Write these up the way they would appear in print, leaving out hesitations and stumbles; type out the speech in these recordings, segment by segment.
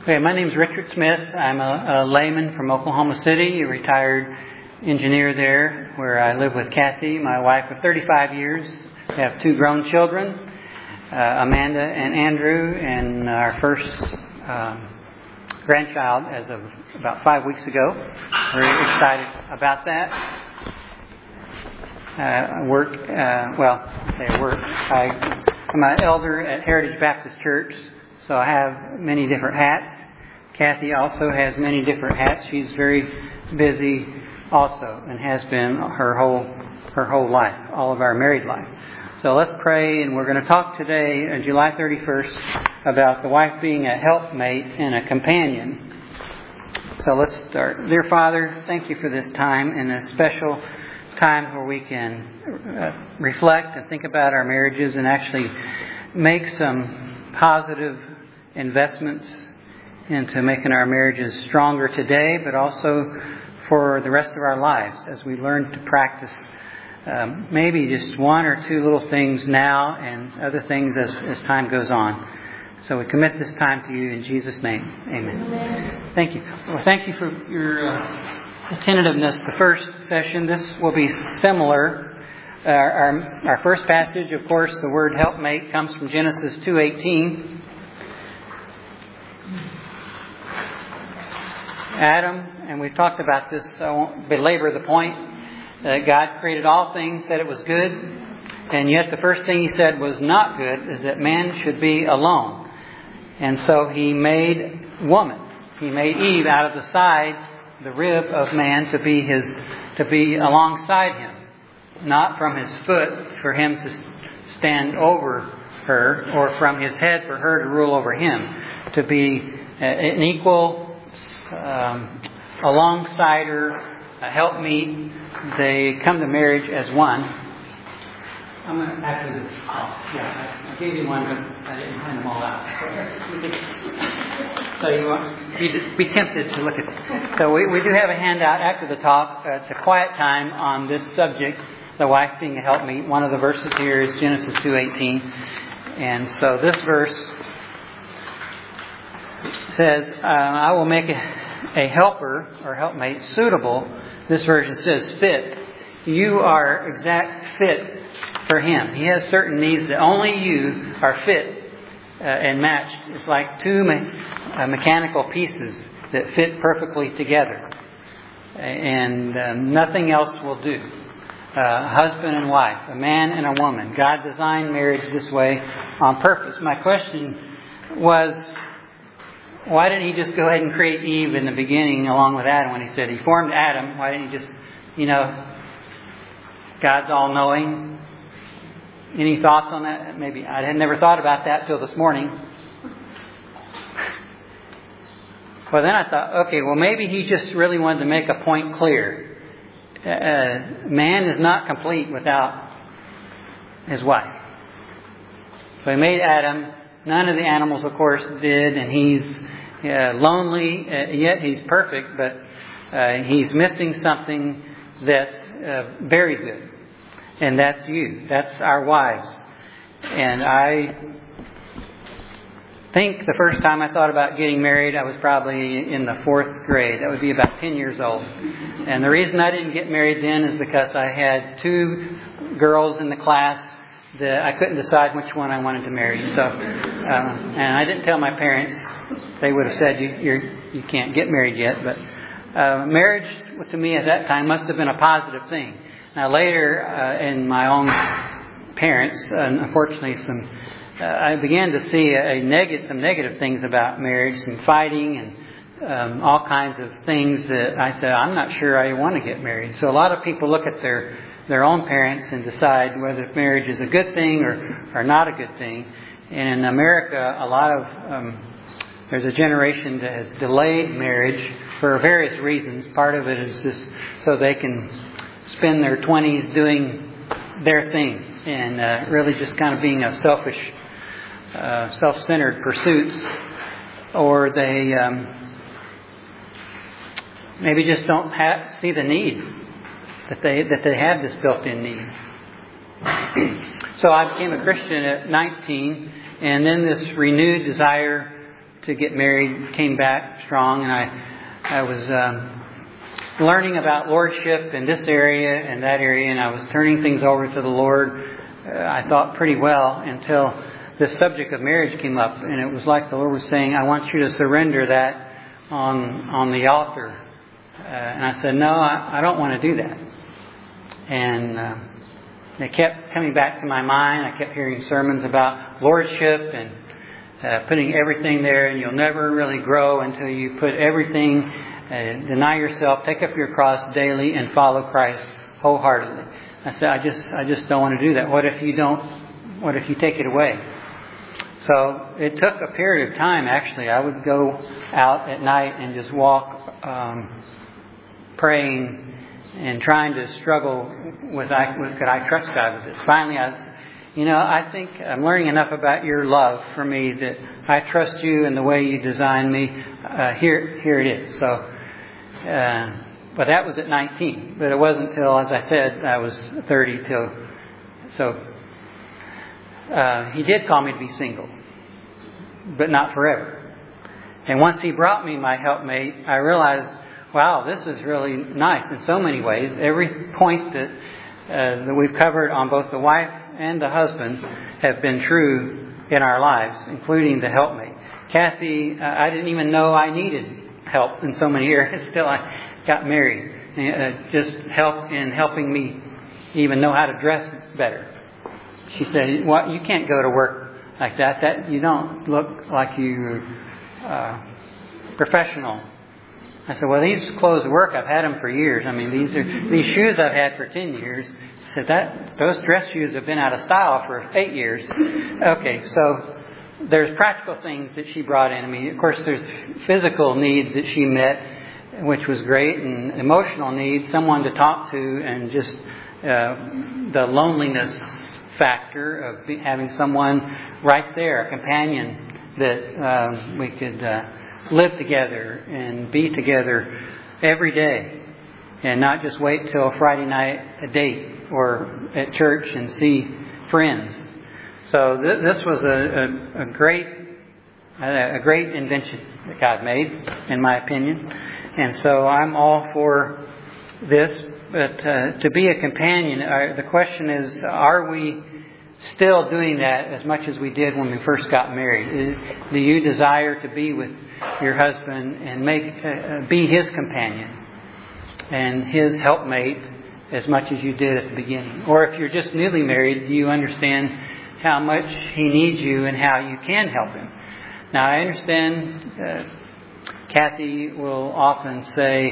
Okay, my name is Richard Smith. I'm a layman from Oklahoma City, a retired engineer there, where I live with Kathy, my wife of 35 years. We have two grown children, Amanda and Andrew, and our first grandchild as of about 5 weeks ago. Very excited about that. I'm an elder at Heritage Baptist Church, so I have many different hats. Kathy also has many different hats. She's very busy also, and has been her whole life, all of our married life. So let's pray, and we're going to talk today, on July 31st, about the wife being a helpmate and a companion. So let's start. Dear Father, thank you for this time, and a special time where we can reflect and think about our marriages and actually make some positive investments into making our marriages stronger today, but also for the rest of our lives as we learn to practice maybe just one or two little things now and other things as time goes on. So we commit this time to you in Jesus' name. Amen. Thank you. Well, thank you for your attentiveness. The first session, this will be similar. Our first passage, of course, the word helpmate comes from Genesis 2:18. Adam, and we've talked about this, so I won't belabor the point, that God created all things, said it was good, and yet the first thing He said was not good, is that man should be alone. And so He made woman. He made Eve out of the side, the rib of man, to be alongside him, not from his foot for him to stand over her, or from his head for her to rule over him, to be an equal alongside her, a helpmeet. They come to marriage as one. I'm going to, after this, I gave you one, but I didn't find them all out. So you won't be tempted to look at it. So we do have a handout after the talk. It's a quiet time on this subject, the wife being a helpmeet. One of the verses here is Genesis 2:18. And so this verse says, I will make a helper or helpmate suitable. This version says fit. You are exact fit for him. He has certain needs that only you are fit and matched. It's like two mechanical pieces that fit perfectly together. And nothing else will do. Husband and wife, a man and a woman. God designed marriage this way on purpose. My question was, why didn't He just go ahead and create Eve in the beginning along with Adam? When He said He formed Adam, why didn't He just, God's all-knowing. Any thoughts on that? Maybe I had never thought about that till this morning. Well, then I thought, okay, well maybe He just really wanted to make a point clear. Man is not complete without his wife. So He made Adam. None of the animals, of course, did, and he's lonely, yet he's perfect, but he's missing something that's very good, and that's you. That's our wives. And I think the first time I thought about getting married, I was probably in the 4th grade. That would be about 10 years old. And the reason I didn't get married then is because I had two girls in the class that I couldn't decide which one I wanted to marry. So, and I didn't tell my parents. They would have said, you can't get married yet. But marriage, to me at that time, must have been a positive thing. Now later, in my own parents, unfortunately, I began to see some negative things about marriage, some fighting and all kinds of things that I said, I'm not sure I want to get married. So a lot of people look at their own parents and decide whether marriage is a good thing or not a good thing. And in America, there's a generation that has delayed marriage for various reasons. Part of it is just so they can spend their 20s doing their thing and really just kind of being a selfish, self-centered pursuits. Or they maybe just don't see the need that they have this built-in need. So I became a Christian at 19, and then this renewed desire to get married came back strong, and I was learning about lordship in this area and that area, and I was turning things over to the Lord, I thought pretty well, until this subject of marriage came up, and it was like the Lord was saying, I want you to surrender that on the altar. And I said, no, I don't want to do that. And it kept coming back to my mind. I kept hearing sermons about lordship and putting everything there, and you'll never really grow until you put everything, deny yourself, take up your cross daily, and follow Christ wholeheartedly. I said, I just don't want to do that. What if you take it away? So it took a period of time, actually. I would go out at night and just walk praying and trying to struggle with could I trust God with this. Finally, I think I'm learning enough about your love for me that I trust you in the way you designed me. Here it is. So, but that was at 19. But it wasn't until, as I said, I was 30 till. So he did call me to be single, but not forever. And once he brought me my helpmate, I realized, wow, this is really nice in so many ways. Every point that we've covered on both the wife and the husband have been true in our lives, including the helpmate. Kathy, I didn't even know I needed help in so many areas till I got married. Just help in helping me even know how to dress better. She said, "What? You can't go to work like that. That you don't look like you're professional." I said, "Well, these clothes work. I've had them for years. I mean, these shoes I've had for 10 years." I said, those dress shoes have been out of style for 8 years. Okay, so there's practical things that she brought into me. Of course, there's physical needs that she met, which was great, and emotional needs, someone to talk to, and just the loneliness factor of having someone right there, a companion that we could live together and be together every day, and not just wait till Friday night a date or at church and see friends. So this was a great invention that God made, in my opinion. And so I'm all for this. But to be a companion, the question is, are we still doing that as much as we did when we first got married? Do you desire to be with your husband and be his companion and his helpmate as much as you did at the beginning? Or if you're just newly married, do you understand how much he needs you and how you can help him? Now, I understand Kathy will often say,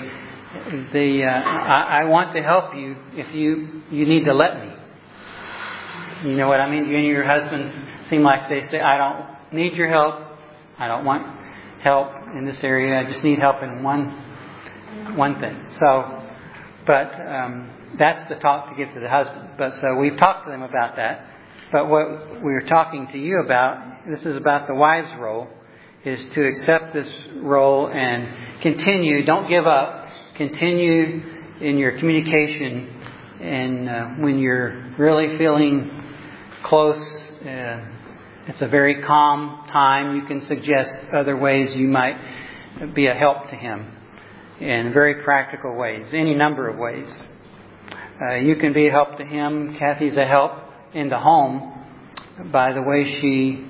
I want to help you if you need to let me. You know what I mean? You and your husbands seem like they say, I don't need your help. I don't want help in this area. I just need help in one thing. So, but that's the talk to give to the husband. But so we've talked to them about that. But what we're talking to you about, this is about the wife's role, is to accept this role and continue. Don't give up. Continue in your communication, and when you're really feeling close, it's a very calm time. You can suggest other ways you might be a help to him in very practical ways, any number of ways. You can be a help to him. Kathy's a help in the home by the way she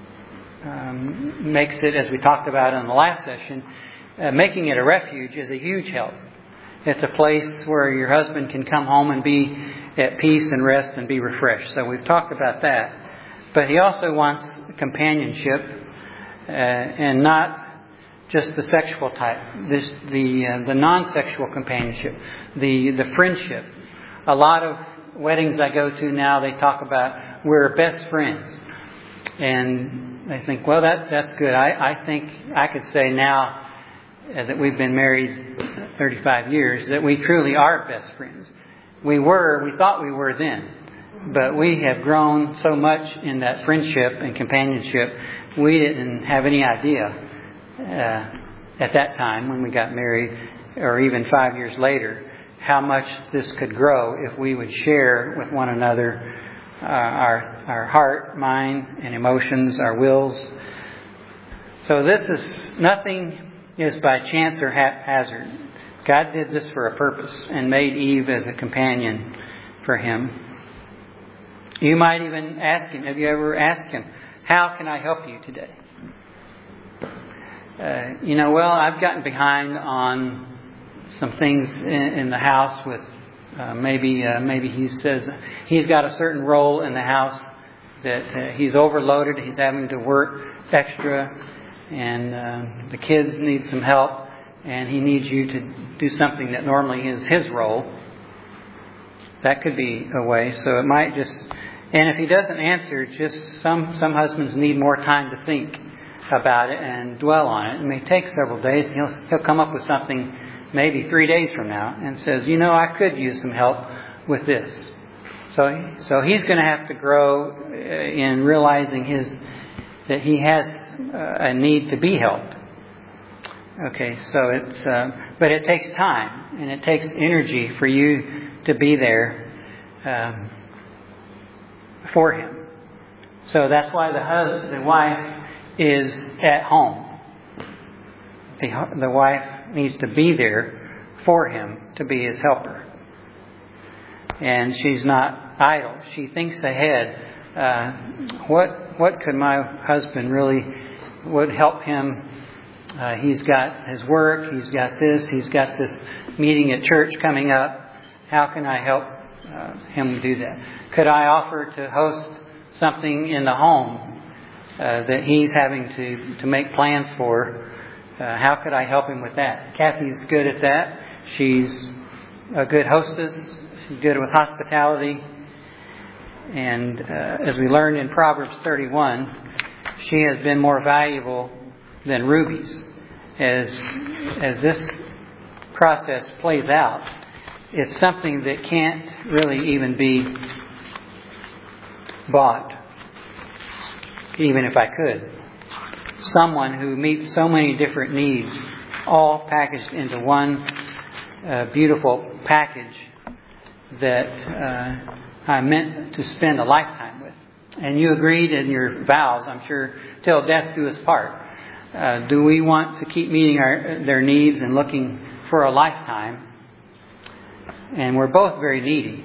makes it, as we talked about in the last session. Making it a refuge is a huge help. It's a place where your husband can come home and be at peace and rest and be refreshed. So we've talked about that. But he also wants companionship, and not just the sexual type. The non-sexual companionship, the friendship. A lot of weddings I go to now, they talk about we're best friends, and I think, well, that's good. I think I could say now that we've been married 35 years that we truly are best friends. We thought we were then, but we have grown so much in that friendship and companionship. We didn't have any idea at that time when we got married, or even 5 years later, how much this could grow if we would share with one another our heart, mind, and emotions, our wills. So nothing is by chance or haphazard. God did this for a purpose and made Eve as a companion for him. You might even ask him, have you ever asked him, how can I help you today? Well, I've gotten behind on some things in the house with maybe he says he's got a certain role in the house that he's overloaded. He's having to work extra, and the kids need some help, and he needs you to do something that normally is his role. That could be a way. So it might just, and if he doesn't answer, just some husbands need more time to think about it and dwell on it. It may take several days. He'll come up with something maybe 3 days from now and says, I could use some help with this. So he's going to have to grow in realizing that he has a need to be helped. Okay, so but it takes time and it takes energy for you to be there for him. So that's why the wife is at home. The wife needs to be there for him to be his helper. And she's not idle. She thinks ahead. What could my husband really would help him? He's got his work. He's got this meeting at church coming up. How can I help him do that? Could I offer to host something in the home that he's having to make plans for? How could I help him with that? Kathy's good at that. She's a good hostess. She's good with hospitality. And as we learned in Proverbs 31, she has been more valuable than rubies. As this process plays out, it's something that can't really even be bought, even if I could. Someone who meets so many different needs, all packaged into one beautiful package that I meant to spend a lifetime with. And you agreed in your vows, I'm sure, till death do us part. Do we want to keep meeting their needs and looking for a lifetime? And we're both very needy.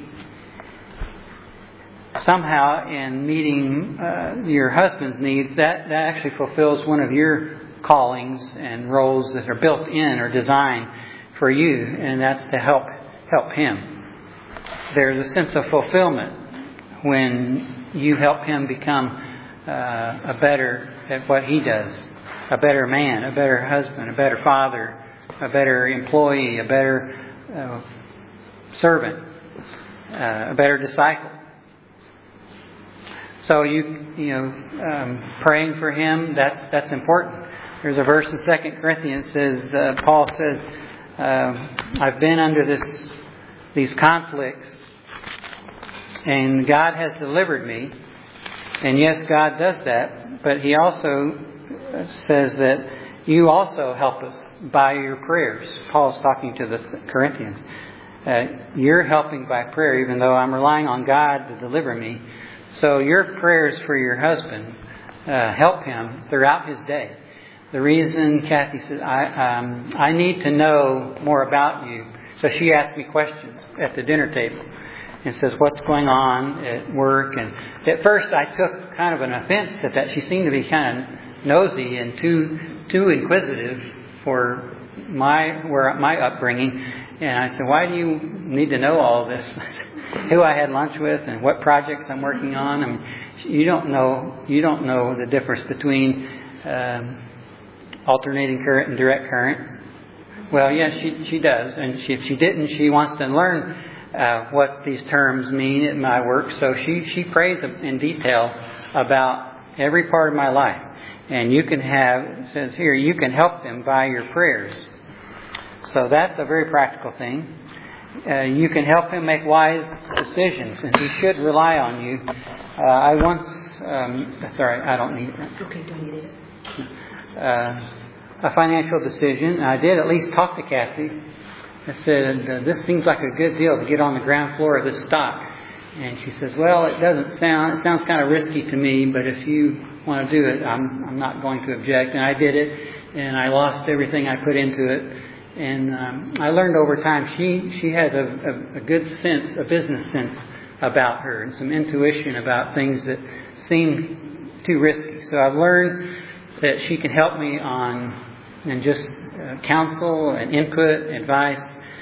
Somehow, in meeting your husband's needs, that actually fulfills one of your callings and roles that are built in or designed for you, and that's to help him. There's a sense of fulfillment when you help him become a better at what he does, a better man, a better husband, a better father, a better employee, a better servant, a better disciple. So praying for him, that's important. There's a verse in 2 Corinthians says, Paul says, I've been under these conflicts, and God has delivered me. And yes, God does that, but He also says that you also help us by your prayers. Paul's talking to the Corinthians. You're helping by prayer, even though I'm relying on God to deliver me. So your prayers for your husband help him throughout his day. The reason Kathy said, I need to know more about you. So she asked me questions at the dinner table and says, what's going on at work? And at first I took kind of an offense at that. She seemed to be kind of nosy and too inquisitive for my upbringing. And I said, why do you need to know all this? Who I had lunch with and what projects I'm working on. I mean, you don't know the difference between alternating current and direct current. Well, yes, she does. And if she didn't, she wants to learn what these terms mean in my work. So she prays in detail about every part of my life. And you can it says here, you can help them by your prayers. So that's a very practical thing. You can help him make wise decisions, and he should rely on you. I once, sorry, I don't need it. Okay, don't need it. A financial decision. I did at least talk to Kathy. I said, this seems like a good deal to get on the ground floor of this stock. And she says, well, it sounds kind of risky to me, but if you want to do it, I'm not going to object. And I did it, and I lost everything I put into it. And I learned over time she has a good sense, a business sense about her, and some intuition about things that seem too risky. So I've learned that she can help me on and just counsel and input, advice.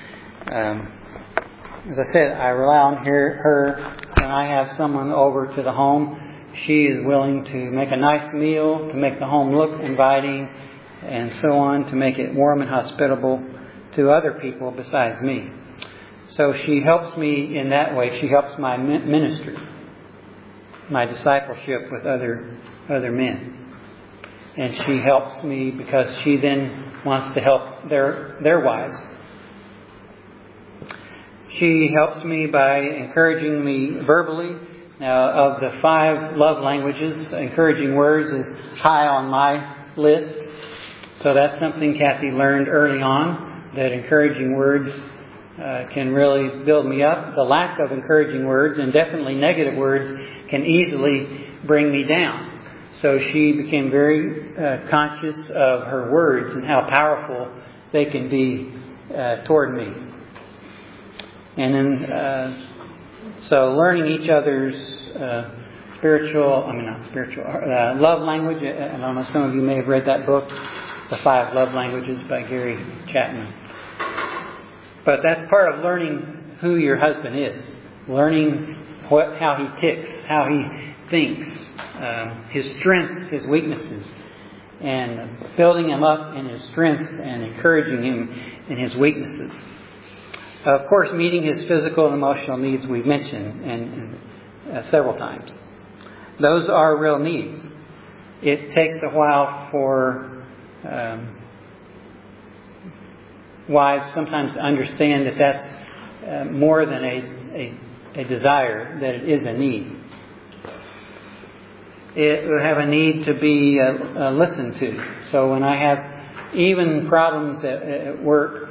As I said, I rely on her when I have someone over to the home. She is willing to make a nice meal, to make the home look inviting, and so on, to make it warm and hospitable to other people besides me. So she helps me in that way. She helps my ministry, my discipleship with other men. And she helps me because she then wants to help their wives. She helps me by encouraging me verbally. Now, of the 5 love languages, encouraging words is high on my list. So that's something Kathy learned early on, that encouraging words can really build me up. The lack of encouraging words, and definitely negative words, can easily bring me down. So she became very conscious of her words and how powerful they can be toward me. And then, so learning each other's love language. I don't know, some of you may have read that book, The 5 Love Languages by Gary Chapman. But that's part of learning who your husband is. Learning how he ticks, how he thinks, his strengths, his weaknesses, and building him up in his strengths and encouraging him in his weaknesses. Of course, meeting his physical and emotional needs we've mentioned and several times. Those are real needs. It takes a while for wives sometimes to understand that that's more than a desire, that it is a need. It will have a need to be listened to. So when I have even problems at work,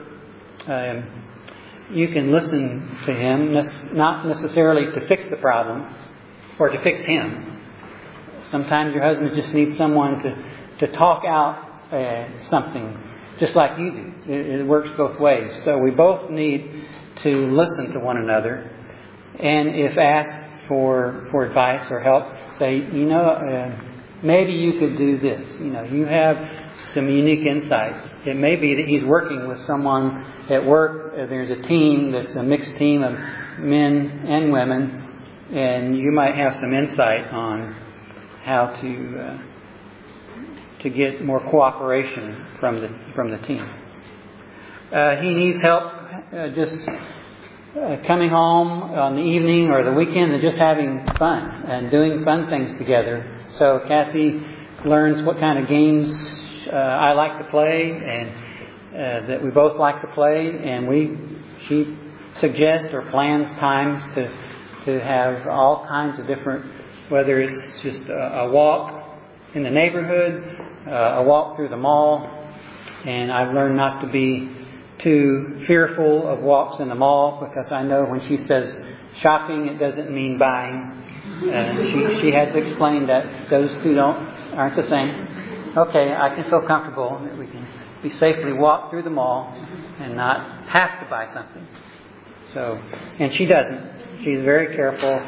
you can listen to him, not necessarily to fix the problem or to fix him. Sometimes your husband just needs someone to talk out something, just like you do. It works both ways. So we both need to listen to one another, and if asked for advice or help, say, maybe you could do this. You have some unique insights. It may be that he's working with someone at work. There's a team that's a mixed team of men and women, and you might have some insight on how to get more cooperation from the team. He needs help just coming home on the evening or the weekend and just having fun and doing fun things together. So Kathy learns what kind of games I like to play, and that we both like to play, and she suggests or plans times to have all kinds of different, whether it's just a walk in the neighborhood, a walk through the mall. And I've learned not to be too fearful of walks in the mall, because I know when she says shopping, it doesn't mean buying. She had to explain that those two aren't the same. Okay, I can feel comfortable that we can safely walk through the mall and not have to buy something. So, and she doesn't. She's very careful.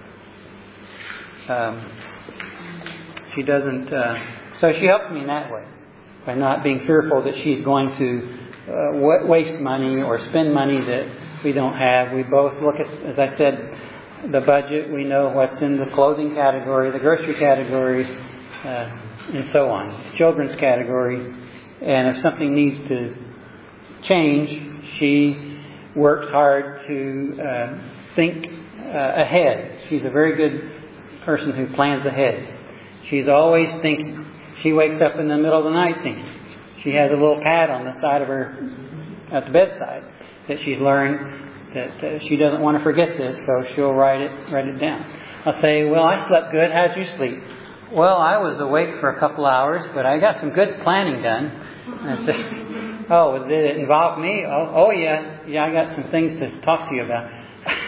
She doesn't. So she helps me in that way by not being fearful that she's going to waste money or spend money that we don't have. We both look at, as I said, the budget. We know what's in the clothing category, the grocery category, and so on, children's category. And if something needs to change, she works hard to think ahead. She's a very good person who plans ahead. She's always thinking. She wakes up in the middle of the night thinking. She has a little pad on the side of her, at the bedside, that she's learned that she doesn't want to forget this, so she'll write it down. I'll say, well, I slept good. How'd you sleep? Well, I was awake for a couple hours, but I got some good planning done. And I say, oh, did it involve me? Oh yeah. Yeah, I got some things to talk to you about.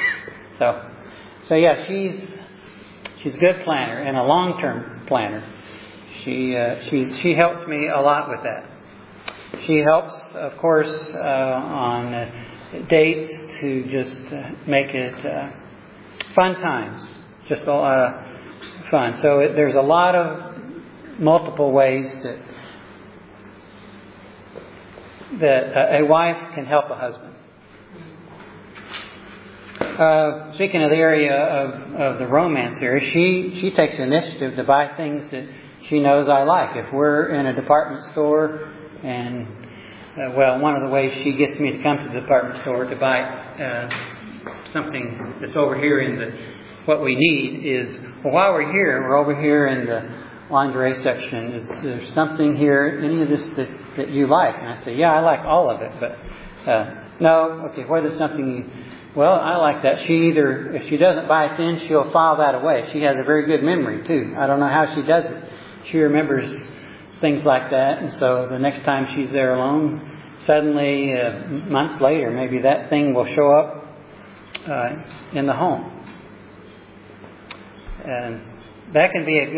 So yeah, she's a good planner and a long-term planner. She helps me a lot with that. She helps, of course, on dates to just make it fun times, just a lot of fun. So there's a lot of multiple ways that a wife can help a husband. Speaking of the area of the romance area, she takes initiative to buy things that she knows I like. If we're in a department store and, one of the ways she gets me to come to the department store to buy something that's over here in what we need is, while we're here, we're over here in the lingerie section. Is there something here, any of this that you like? And I say, yeah, I like all of it, but no, okay, what is something well, I like that. If she doesn't buy it then, she'll file that away. She has a very good memory too. I don't know how she does it. She remembers things like that, and so the next time she's there alone, suddenly, months later, maybe that thing will show up in the home. And that can be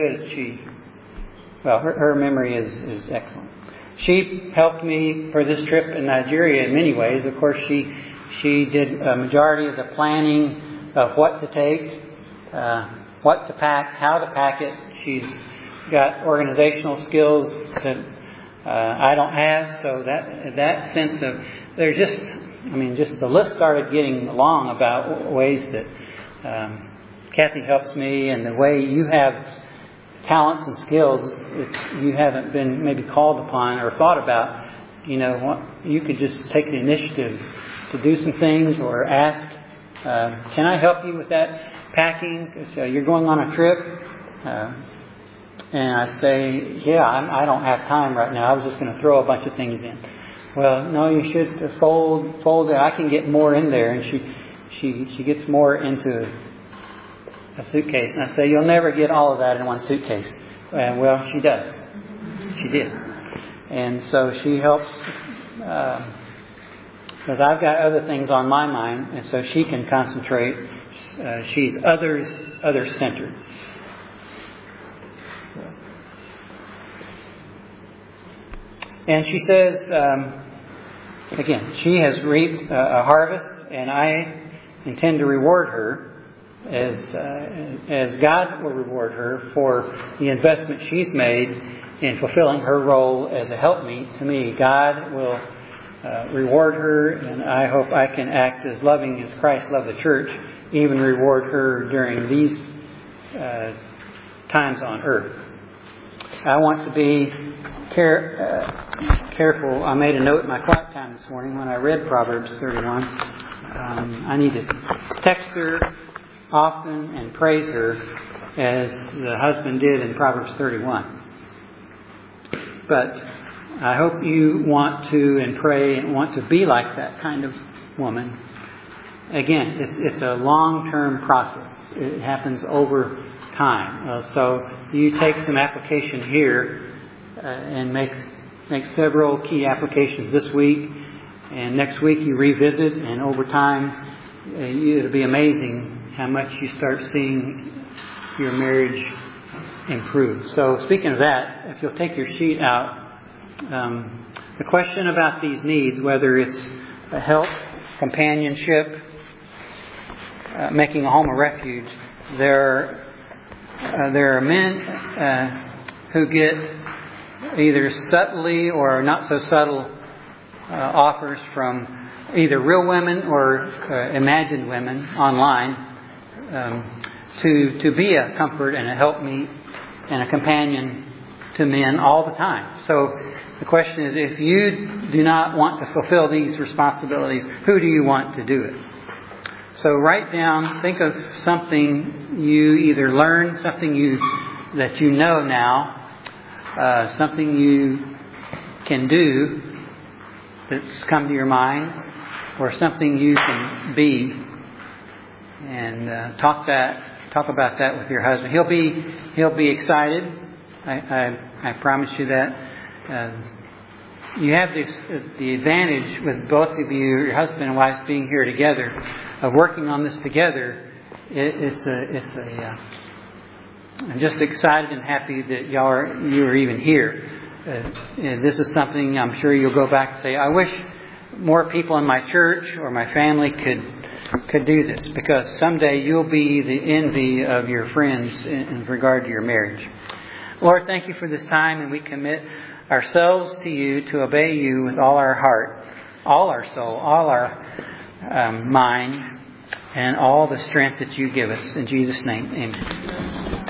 her memory is excellent. She helped me for this trip in Nigeria in many ways. Of course, she did a majority of the planning of what to take, what to pack, how to pack it. She's got organizational skills that I don't have, so that sense of just the list started getting long about ways that Kathy helps me, and the way you have talents and skills that you haven't been maybe called upon or thought about. You could just take the initiative to do some things or ask, can I help you with that packing? So you're going on a trip. And I say, yeah, I don't have time right now. I was just going to throw a bunch of things in. Well, no, you should fold it. I can get more in there. And she gets more into a suitcase. And I say, you'll never get all of that in one suitcase. And well, she does. She did. And so she helps, because I've got other things on my mind, and so she can concentrate. She's other-centered. And she says, again, she has reaped a harvest, and I intend to reward her as God will reward her for the investment she's made in fulfilling her role as a helpmeet to me. God will reward her, and I hope I can act as loving as Christ loved the church, even reward her during these times on earth. I want to be careful. I made a note in my quiet time this morning when I read Proverbs 31. I need to text her often and praise her as the husband did in Proverbs 31. But I hope you want to and pray and want to be like that kind of woman. Again, it's a long-term process. It happens over time. So you take some application here and make several key applications this week, and next week you revisit, and over time it'll be amazing how much you start seeing your marriage improve. So speaking of that, if you'll take your sheet out, the question about these needs, whether it's help, companionship, making a home a refuge, there are men who get either subtly or not so subtle offers from either real women or imagined women online to be a comfort and a helpmeet and a companion to men all the time. So the question is, if you do not want to fulfill these responsibilities, who do you want to do it? So write down, think of something you either learned, something that you know now, something you can do that's come to your mind, or something you can be, and talk about that with your husband. He'll be excited. I promise you that. You have the advantage with both of you, your husband and wife, being here together, of working on this together. It's I'm just excited and happy that you are even here. This is something I'm sure you'll go back and say, I wish more people in my church or my family could do this, because someday you'll be the envy of your friends in regard to your marriage. Lord, thank you for this time, and we commit ourselves to you to obey you with all our heart, all our soul, all our mind, and all the strength that you give us. In Jesus' name, amen.